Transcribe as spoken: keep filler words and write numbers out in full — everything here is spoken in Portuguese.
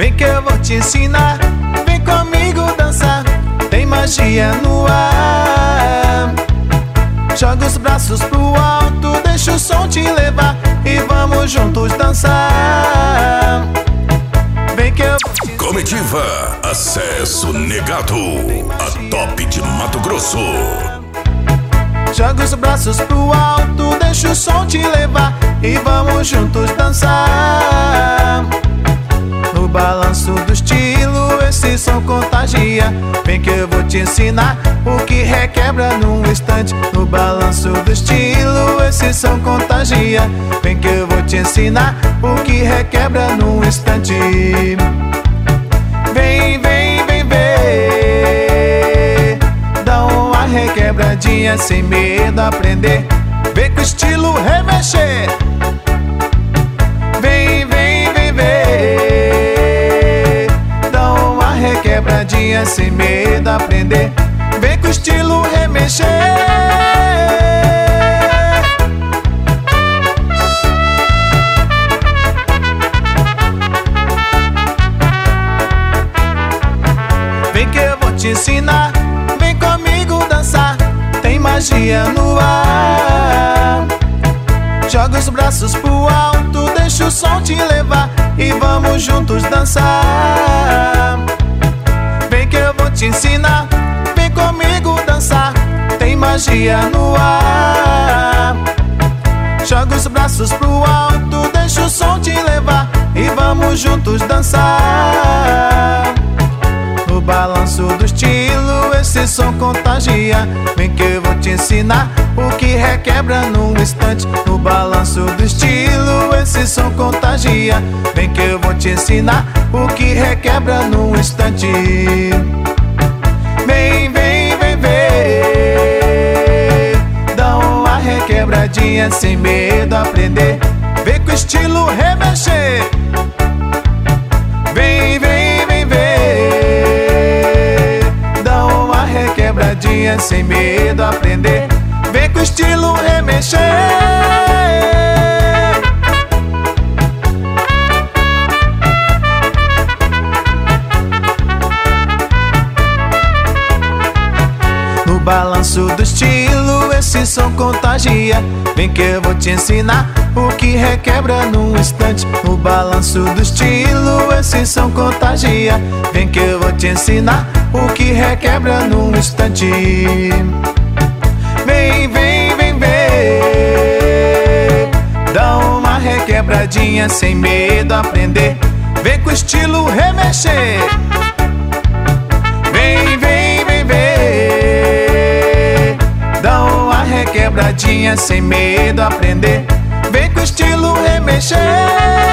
Vem que eu vou te ensinar, vem comigo dançar. Tem magia no ar. Joga os braços pro alto, deixa o som te levar e vamos juntos dançar. Vem que eu vou te ensinar. Comitiva Acesso Negado, a top de Mato Grosso. Joga os braços pro alto, deixa o som te levar e vamos juntos dançar. No balanço do estilo, esse som contagia. Vem que eu vou te ensinar o que requebra num instante. No balanço do estilo, esse som contagia. Vem que eu vou te ensinar o que requebra num instante. Vem, vem, vem, vem. Dá uma requebradinha sem medo, aprender. Vem com estilo remexer. Vem, vem, vem, vem. Dá uma requebradinha sem medo, aprender. Vem com estilo remexer. Vem que eu vou te ensinar, vem comigo dançar. Tem magia no ar. Joga os braços pro alto, deixa o som te levar e vamos juntos dançar. Vem que eu vou te ensinar, vem comigo dançar. Tem magia no ar. Joga os braços pro alto, deixa o som te levar e vamos juntos dançar. No balanço do estilo, esse som contagia. Vem que eu vou te ensinar o que requebra num instante. No balanço do estilo, esse som contagia. Vem que eu vou te ensinar o que requebra num instante. Vem, vem, vem, vem. Dá uma requebradinha sem medo, aprender. Vem com estilo remexer. Vem, vem, vem, vem. Quebradinha sem medo, aprender. Vem com estilo remexer. No balanço do estilo, esse som contagia. Vem que eu vou te ensinar o que requebra num instante. No balanço do estilo, esse som contagia. Vem que eu vou te ensinar o que requebra num instante. Vem, vem, vem, vem. Dá uma requebradinha sem medo, aprender. Vem com estilo remexer. Vem, vem, vem, vem. Dá uma requebradinha sem medo, aprender. Vem com estilo remexer.